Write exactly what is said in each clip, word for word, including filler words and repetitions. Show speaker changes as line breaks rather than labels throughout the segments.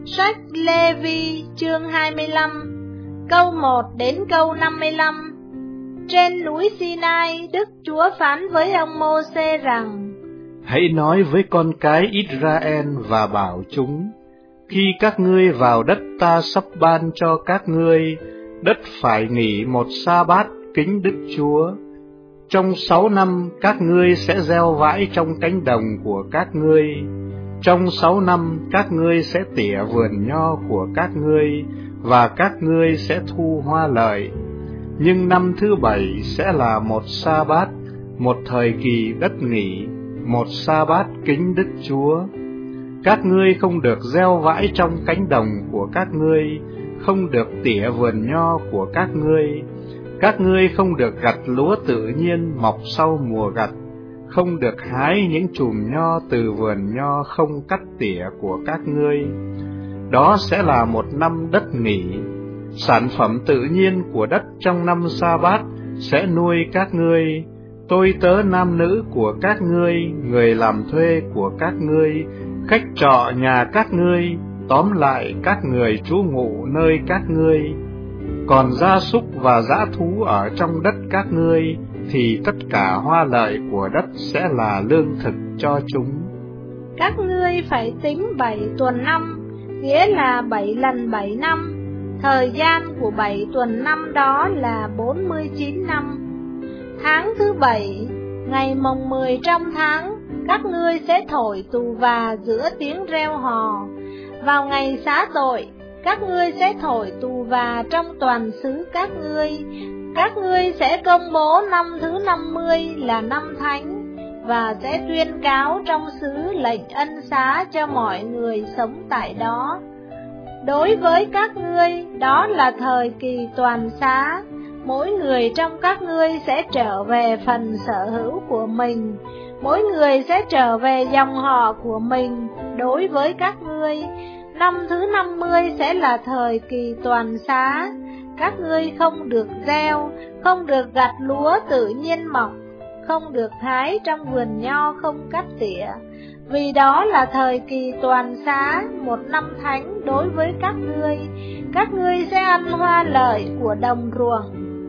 Sách Lê-vi chương hai mươi lăm, câu một đến câu năm mươi lăm. Trên núi Sinai, Đức Chúa phán với ông Mô-sê rằng:
Hãy nói với con cái Israel và bảo chúng: khi các ngươi vào đất ta sắp ban cho các ngươi, đất phải nghỉ một sa bát kính Đức Chúa. Trong sáu năm các ngươi sẽ gieo vãi trong cánh đồng của các ngươi. Trong sáu năm các ngươi sẽ tỉa vườn nho của các ngươi, và các ngươi sẽ thu hoa lợi. Nhưng năm thứ bảy sẽ là một sa bát, một thời kỳ đất nghỉ, một sa bát kính Đức Chúa. Các ngươi không được gieo vãi trong cánh đồng của các ngươi, không được tỉa vườn nho của các ngươi. Các ngươi không được gặt lúa tự nhiên mọc sau mùa gặt, không được hái những chùm nho từ vườn nho không cắt tỉa của các ngươi. Đó sẽ là một năm đất nghỉ. Sản phẩm tự nhiên của đất trong năm sa bát sẽ nuôi các ngươi. Tôi tớ nam nữ của các ngươi, người làm thuê của các ngươi, khách trọ nhà các ngươi, tóm lại các người trú ngụ nơi các ngươi. Còn gia súc và dã thú ở trong đất các ngươi, thì tất cả hoa lợi của đất sẽ là lương thực cho chúng.
Các ngươi phải tính bảy tuần năm, nghĩa là bảy lần bảy năm. Thời gian của bảy tuần năm đó là bốn mươi chín năm. Tháng thứ bảy, ngày mồng mười trong tháng, các ngươi sẽ thổi tù và giữa tiếng reo hò. Vào ngày xá tội, các ngươi sẽ thổi tù và trong toàn xứ các ngươi. Các ngươi sẽ công bố năm thứ năm mươi là năm thánh, và sẽ tuyên cáo trong xứ lệnh ân xá cho mọi người sống tại đó. Đối với các ngươi, đó là thời kỳ toàn xá. Mỗi người trong các ngươi sẽ trở về phần sở hữu của mình, mỗi người sẽ trở về dòng họ của mình. Đối với các ngươi, năm thứ năm mươi sẽ là thời kỳ toàn xá. Các ngươi không được gieo, không được gặt lúa tự nhiên mọc, không được hái trong vườn nho không cắt tỉa, vì đó là thời kỳ toàn xá, một năm thánh đối với các ngươi. Các ngươi sẽ ăn hoa lợi của đồng ruộng.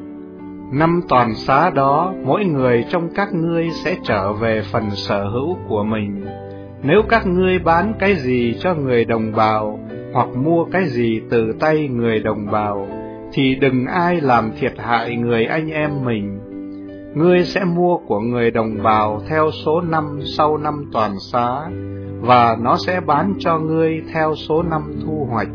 Năm toàn xá đó, mỗi người trong các ngươi sẽ trở về phần sở hữu của mình. Nếu các ngươi bán cái gì cho người đồng bào, hoặc mua cái gì từ tay người đồng bào, thì đừng ai làm thiệt hại người anh em mình. Ngươi sẽ mua của người đồng bào theo số năm sau năm toàn xá, và nó sẽ bán cho ngươi theo số năm thu hoạch.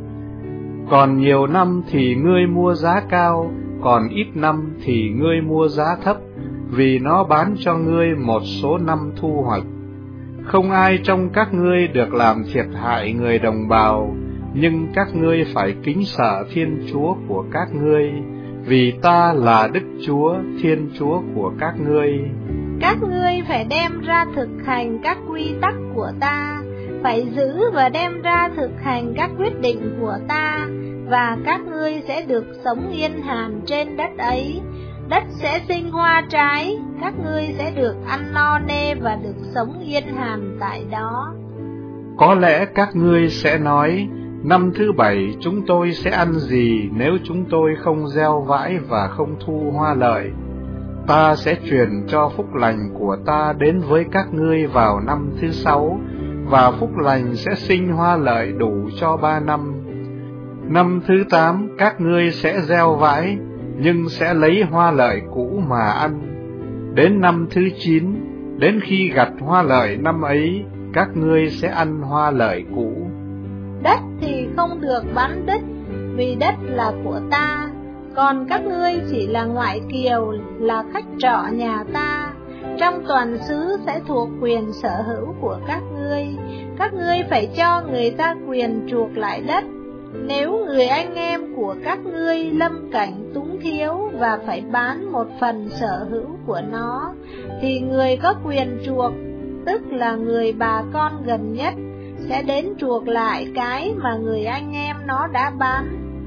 Còn nhiều năm thì ngươi mua giá cao, còn ít năm thì ngươi mua giá thấp, vì nó bán cho ngươi một số năm thu hoạch. Không ai trong các ngươi được làm thiệt hại người đồng bào, nhưng các ngươi phải kính sợ Thiên Chúa của các ngươi, vì ta là Đức Chúa, Thiên Chúa của các ngươi.
Các ngươi phải đem ra thực hành các quy tắc của ta, phải giữ và đem ra thực hành các quyết định của ta, và các ngươi sẽ được sống yên hàn trên đất ấy. Đất sẽ sinh hoa trái, các ngươi sẽ được ăn no nê và được sống yên hàn tại đó.
Có lẽ các ngươi sẽ nói: năm thứ bảy chúng tôi sẽ ăn gì nếu chúng tôi không gieo vãi và không thu hoa lợi? Ta sẽ truyền cho phúc lành của ta đến với các ngươi vào năm thứ sáu, và phúc lành sẽ sinh hoa lợi đủ cho ba năm. Năm thứ tám các ngươi sẽ gieo vãi, nhưng sẽ lấy hoa lợi cũ mà ăn. Đến năm thứ chín, đến khi gặt hoa lợi năm ấy, các ngươi sẽ ăn hoa lợi cũ.
Đất thì không được bán đứt, vì đất là của ta, còn các ngươi chỉ là ngoại kiều, là khách trọ nhà ta. Trong toàn xứ sẽ thuộc quyền sở hữu của các ngươi. Các ngươi phải cho người ta quyền chuộc lại đất. Nếu người anh em của các ngươi lâm cảnh túng thiếu và phải bán một phần sở hữu của nó, thì người có quyền chuộc, tức là người bà con gần nhất, sẽ đến chuộc lại cái mà người anh em nó đã bán.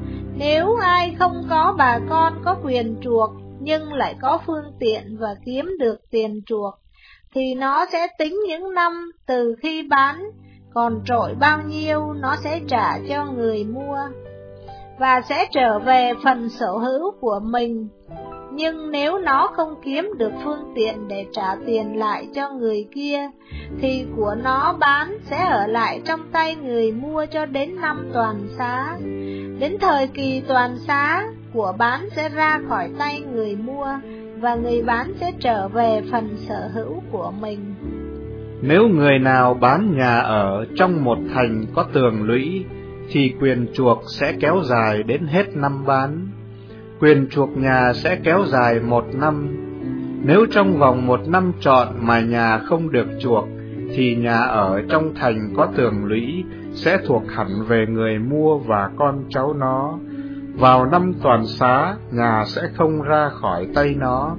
Nếu ai không có bà con có quyền chuộc, nhưng lại có phương tiện và kiếm được tiền chuộc, thì nó sẽ tính những năm từ khi bán, còn trội bao nhiêu nó sẽ trả cho người mua, và sẽ trở về phần sở hữu của mình. Nhưng nếu nó không kiếm được phương tiện để trả tiền lại cho người kia, thì của nó bán sẽ ở lại trong tay người mua cho đến năm toàn xá. Đến thời kỳ toàn xá, của bán sẽ ra khỏi tay người mua, và người bán sẽ trở về phần sở hữu của mình.
Nếu người nào bán nhà ở trong một thành có tường lũy, thì quyền chuộc sẽ kéo dài đến hết năm bán. Quyền chuộc nhà sẽ kéo dài một năm. Nếu trong vòng một năm trọn mà nhà không được chuộc, thì nhà ở trong thành có tường lũy sẽ thuộc hẳn về người mua và con cháu nó. Vào năm toàn xá, nhà sẽ không ra khỏi tay nó.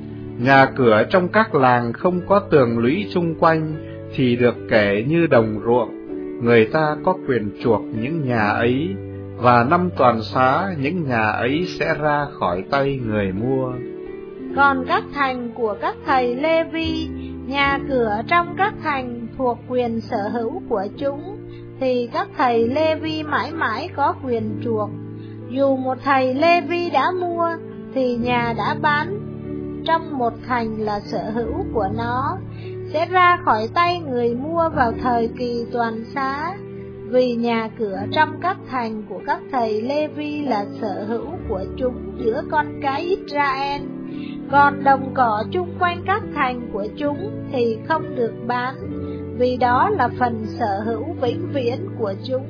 Nhà cửa trong các làng không có tường lũy chung quanh thì được kể như đồng ruộng, người ta có quyền chuộc những nhà ấy, và năm toàn xá những nhà ấy sẽ ra khỏi tay người mua.
Còn các thành của các thầy Lê Vi, nhà cửa trong các thành thuộc quyền sở hữu của chúng, thì các thầy Lê Vi mãi mãi có quyền chuộc. Dù một thầy Lê Vi đã mua, thì nhà đã bán trong một thành là sở hữu của nó, sẽ ra khỏi tay người mua vào thời kỳ toàn xá, vì nhà cửa trong các thành của các thầy Lê Vi là sở hữu của chúng giữa con cái Israel. Còn đồng cỏ chung quanh các thành của chúng thì không được bán, vì đó là phần sở hữu vĩnh viễn của chúng.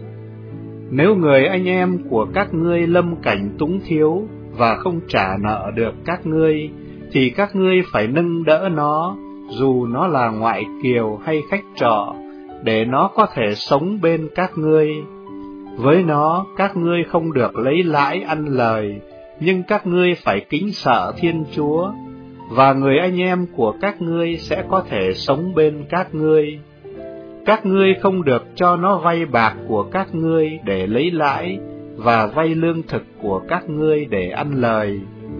Nếu người anh em của các ngươi lâm cảnh túng thiếu và không trả nợ được các ngươi, thì các ngươi phải nâng đỡ nó, dù nó là ngoại kiều hay khách trọ, để nó có thể sống bên các ngươi. Với nó, các ngươi không được lấy lãi ăn lời, nhưng các ngươi phải kính sợ Thiên Chúa, và người anh em của các ngươi sẽ có thể sống bên các ngươi. Các ngươi không được cho nó vay bạc của các ngươi để lấy lãi, và vay lương thực của các ngươi để ăn lời.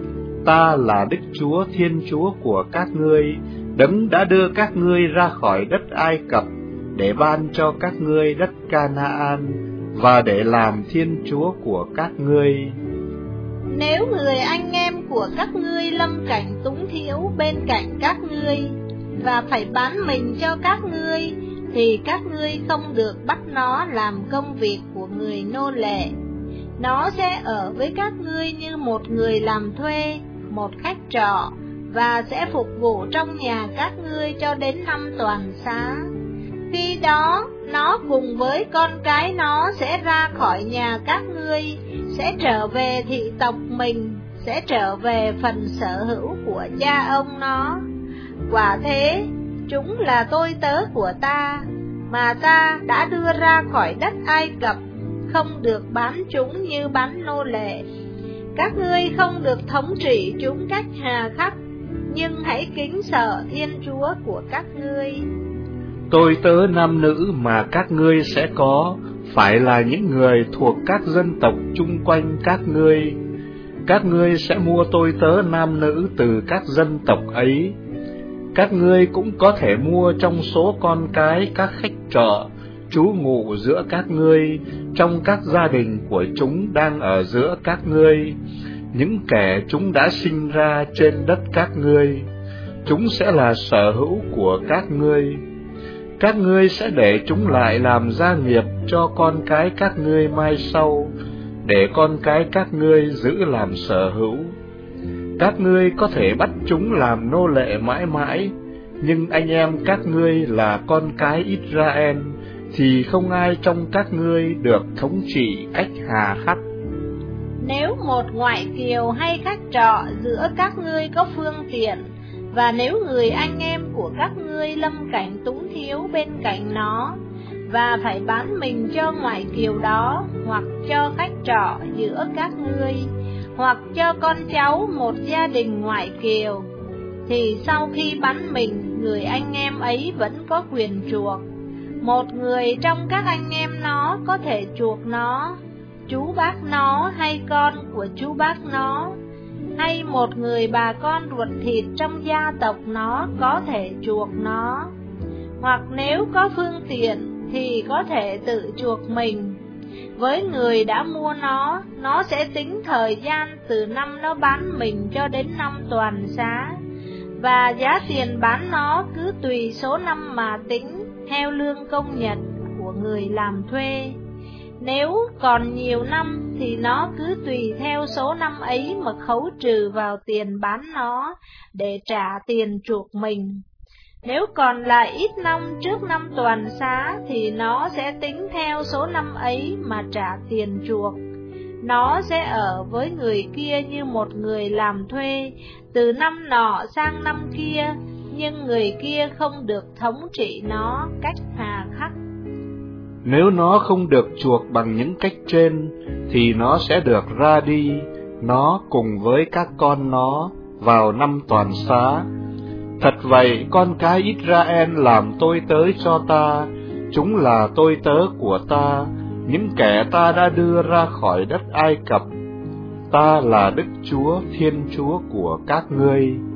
Ta là Đức Chúa Thiên Chúa của các ngươi, đấng đã đưa các ngươi ra khỏi đất Ai Cập, để ban cho các ngươi đất Ca-na-an, và để làm Thiên Chúa của các ngươi.
Nếu người anh em của các ngươi lâm cảnh túng thiếu bên cạnh các ngươi, và phải bán mình cho các ngươi, thì các ngươi không được bắt nó làm công việc của người nô lệ. Nó sẽ ở với các ngươi như một người làm thuê, một khách trọ, và sẽ phục vụ trong nhà các ngươi cho đến năm toàn xá. Khi đó, nó cùng với con cái nó sẽ ra khỏi nhà các ngươi, sẽ trở về thị tộc mình, sẽ trở về phần sở hữu của cha ông nó. Quả thế, chúng là tôi tớ của ta, mà ta đã đưa ra khỏi đất Ai Cập, không được bán chúng như bán nô lệ. Các ngươi không được thống trị chúng cách hà khắc, nhưng hãy kính sợ Thiên Chúa của các ngươi.
Tôi tớ nam nữ mà các ngươi sẽ có phải là những người thuộc các dân tộc chung quanh các ngươi. Các ngươi sẽ mua tôi tớ nam nữ từ các dân tộc ấy. Các ngươi cũng có thể mua trong số con cái các khách trọ trú ngụ giữa các ngươi, trong các gia đình của chúng đang ở giữa các ngươi, những kẻ chúng đã sinh ra trên đất các ngươi. Chúng sẽ là sở hữu của các ngươi. Các ngươi sẽ để chúng lại làm gia nghiệp cho con cái các ngươi mai sau, để con cái các ngươi giữ làm sở hữu. Các ngươi có thể bắt chúng làm nô lệ mãi mãi, nhưng anh em các ngươi là con cái Israel, thì không ai trong các ngươi được thống trị cách hà khắc.
Nếu một ngoại kiều hay khách trọ giữa các ngươi có phương tiện, và nếu người anh em của các ngươi lâm cảnh túng thiếu bên cạnh nó, và phải bán mình cho ngoại kiều đó, hoặc cho khách trọ giữa các ngươi, hoặc cho con cháu một gia đình ngoại kiều, thì sau khi bán mình, người anh em ấy vẫn có quyền chuộc. Một người trong các anh em nó có thể chuộc nó, chú bác nó hay con của chú bác nó, hay một người bà con ruột thịt trong gia tộc nó có thể chuộc nó. Hoặc nếu có phương tiện thì có thể tự chuộc mình. Với người đã mua nó, nó sẽ tính thời gian từ năm nó bán mình cho đến năm toàn giá, và giá tiền bán nó cứ tùy số năm mà tính theo lương công nhật của người làm thuê. Nếu còn nhiều năm thì nó cứ tùy theo số năm ấy mà khấu trừ vào tiền bán nó để trả tiền chuộc mình. Nếu còn lại ít năm trước năm toàn xá thì nó sẽ tính theo số năm ấy mà trả tiền chuộc. Nó sẽ ở với người kia như một người làm thuê từ năm nọ sang năm kia, nhưng người kia không được thống trị nó cách hà khắc.
Nếu nó không được chuộc bằng những cách trên, thì nó sẽ được ra đi, nó cùng với các con nó, vào năm toàn xá. Thật vậy, con cái Israel làm tôi tớ cho ta, chúng là tôi tớ của ta, những kẻ ta đã đưa ra khỏi đất Ai Cập. Ta là Đức Chúa, Thiên Chúa của các ngươi.